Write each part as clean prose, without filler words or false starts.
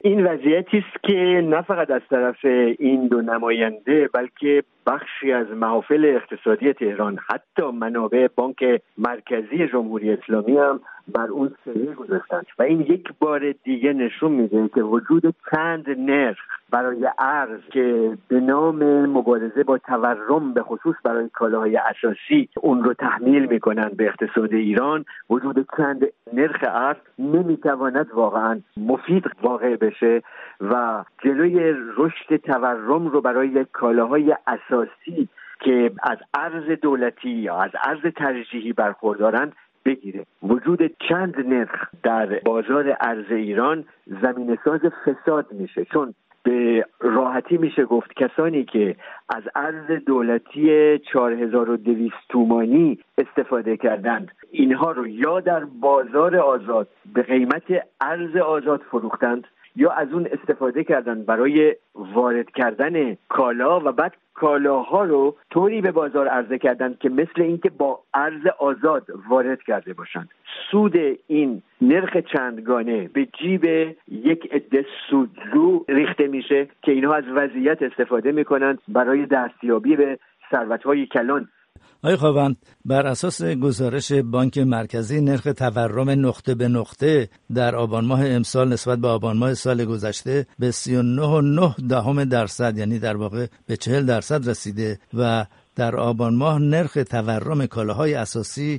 این وضعیتی است که نه فقط از طرف این دو نماینده بلکه بخشی از محافل اقتصادی تهران، حتی منابع بانک مرکزی جمهوری اسلامی هم بر اون سایه گذاشتند و این یک بار دیگه نشون میده که وجود چند نرخ برای ارز که به نام مبارزه با تورم به خصوص برای کالاهای اساسی اون رو تحمیل میکنند به اقتصاد ایران، وجود چند نرخ ارز نمیتواند واقعا مفید واقع بشه و جلوی رشد تورم رو برای کالاهای اساسی که از ارز دولتی یا از ارز ترجیحی برخوردارند بگیره. وجود چند نرخ در بازار ارز ایران زمینه‌ساز فساد میشه، چون به راحتی میشه گفت کسانی که از ارز دولتی 4200 تومانی استفاده کردند اینها رو یا در بازار آزاد به قیمت ارز آزاد فروختند یا از اون استفاده کردن برای وارد کردن کالا و بعد کالاها رو طوری به بازار عرضه کردن که مثل اینکه با ارز آزاد وارد کرده باشند. سود این نرخ چندگانه به جیب یک عده سودجو ریخته میشه که اینها از وضعیت استفاده میکنند برای دستیابی به ثروت‌های کلان. آقای خاوند، بر اساس گزارش بانک مرکزی نرخ تورم نقطه به نقطه در آبان ماه امسال نسبت به آبان ماه سال گذشته به 39.9% یعنی در واقع به 40% رسیده و در آبان ماه نرخ تورم کالاهای اساسی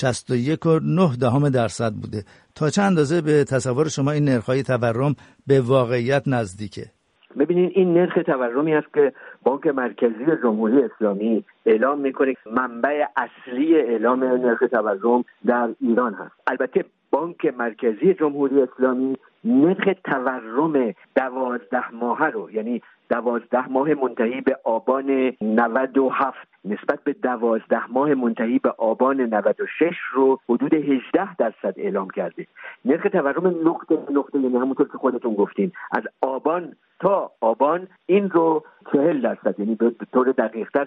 61.9% بوده. تا چند اندازه به تصور شما این نرخ‌های تورم به واقعیت نزدیکه؟ ببینید این نرخ تورمی است که بانک مرکزی جمهوری اسلامی اعلام میکنه منبع اصلی اعلام نرخ تورم در ایران هست. البته بانک مرکزی جمهوری اسلامی نرخ تورم 12 ماهه رو، یعنی 12 ماه منتهی به آبان 97 نسبت به 12 ماه منتهی به آبان 96 رو حدود 18% اعلام کرده. نرخ تورم نقطه به نقطه، یعنی همونطور که خودتون گفتین از آبان تا آبان این رو 40%، یعنی به طور دقیق‌تر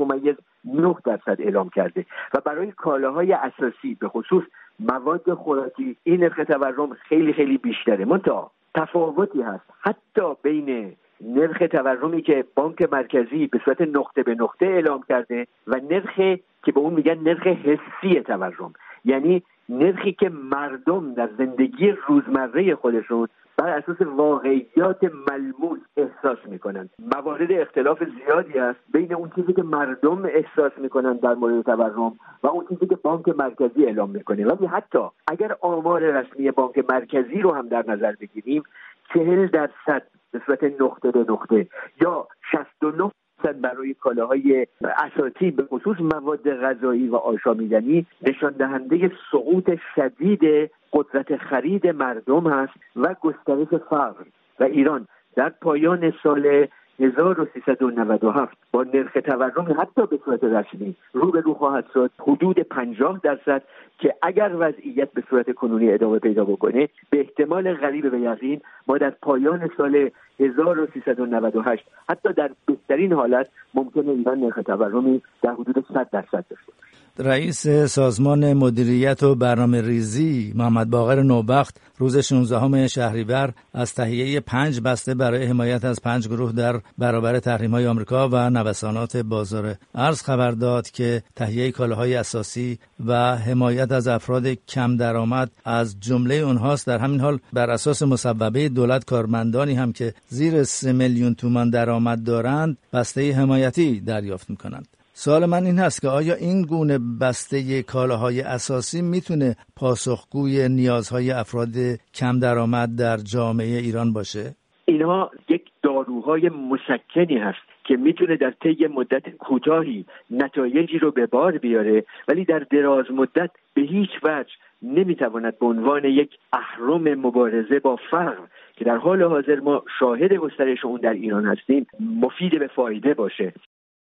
39.9% اعلام کرده و برای کالاهای اساسی به خصوص مواد خوراکی این نرخ تورم خیلی خیلی بیشتره. منتها تفاوتی هست حتی بین نرخ تورمی که بانک مرکزی به صورت نقطه به نقطه اعلام کرده و نرخی که به اون میگن نرخ حسی تورم، یعنی نرخی که مردم در زندگی روزمره خودشون بر اساس واقعیات ملموس احساس میکنند. موارد اختلاف زیادی است بین اون چیزی که مردم احساس میکنند در مورد تورم و اون چیزی که بانک مرکزی اعلام میکنه. ولی حتی اگر آمار رسمی بانک مرکزی رو هم در نظر بگیریم 40% به صورت نقطه به نقطه یا 69% برای کالاهای اساسی به خصوص مواد غذایی و آشامیدنی نشان دهنده سقوط شدید قدرت خرید مردم هست و گسترش فقر. و ایران در پایان سال 1397 با نرخ تورم حتی به صورت رسمی رو خواهد شد حدود 50% که اگر وضعیت به صورت کنونی ادامه پیدا بکنه به احتمال قریب به یقین ما در پایان سال 1398 حتی در بهترین حالت ممکنه ایران نرخ تورمی در حدود 100% داشته باشه. رئیس سازمان مدیریت و برنامه‌ریزی محمد باقر نوبخت روز 16 شهریور از تهیه 5 بسته برای حمایت از 5 گروه در برابر تحریم‌های آمریکا و نوسانات بازار ارز خبر داد که تهیه کالاهای اساسی و حمایت از افراد کم درآمد از جمله اونهاست. در همین حال بر اساس مصوبه دولت کارمندانی هم که زیر 3 میلیون تومان درآمد دارند بسته حمایتی دریافت می‌کنند. سوال من این هست که آیا این گونه بسته کالاهای اساسی میتونه پاسخگوی نیازهای افراد کم درآمد در جامعه ایران باشه؟ اینها یک داروهای مسکنی هست که میتونه در طی مدت کوتاهی نتایجی رو به بار بیاره، ولی در دراز مدت به هیچ وجه نمیتواند به عنوان یک اهرم مبارزه با فقر که در حال حاضر ما شاهد گسترش اون در ایران هستیم مفید به فایده باشه.